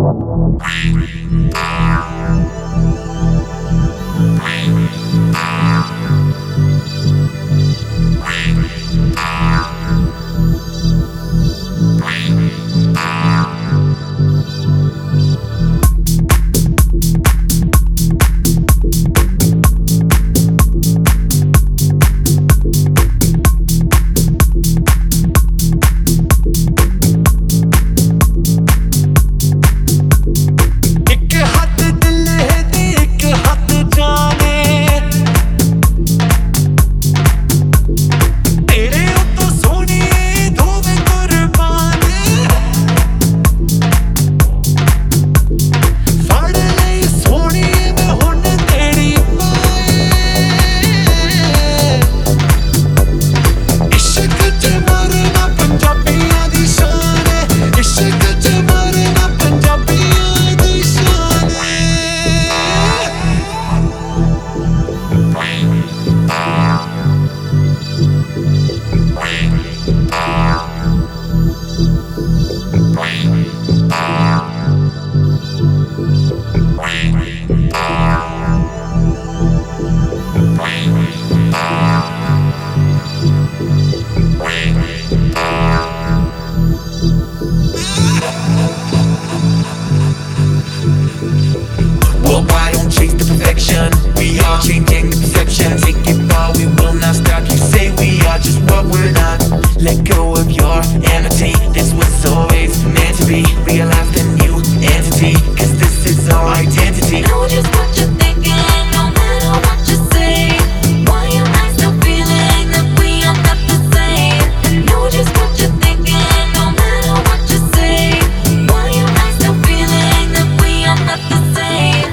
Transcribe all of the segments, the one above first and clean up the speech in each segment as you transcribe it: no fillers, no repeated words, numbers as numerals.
Well, why don't chase the perfection? We are changing the perception. Take it far, we will not stop. You say we are just what we're not. Let go of your enmity. This was always meant to be. Realize the new entity, cause this is our identity. Know just what you're thinking, no matter what you say. Why am I still feeling that we are not the same? Know just what you're thinking, no matter what you say. Why am I still feeling that we are not the same?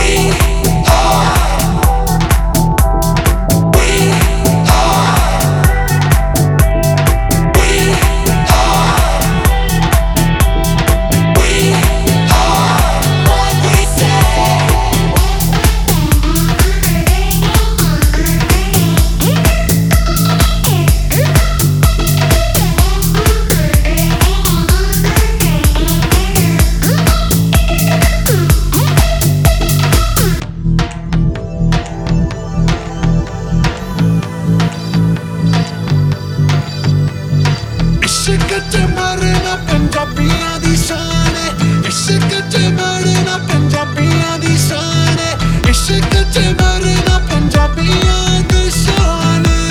इश्क च मरना पंजाबियां दी शान है। इश्क च मरना पंजाबियां दी शान है। इश्क च मरना पंजाबियां दी शान है।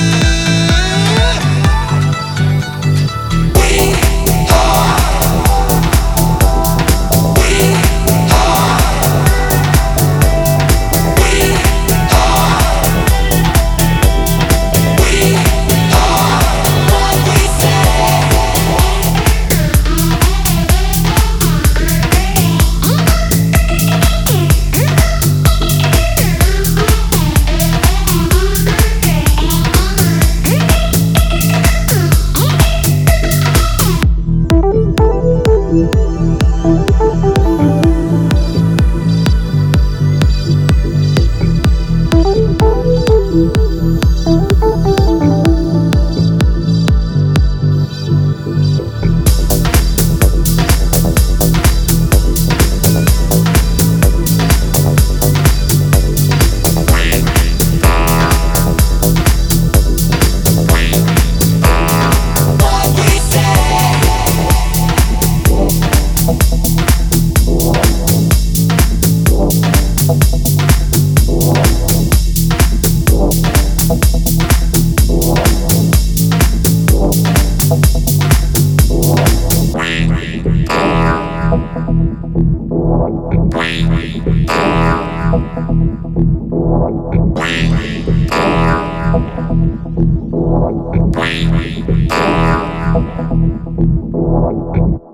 Wow.